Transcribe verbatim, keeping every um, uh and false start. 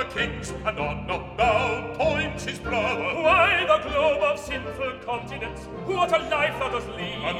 kings, and on not thou points his brother. Why the globe of sinful continents? What a life let us lead!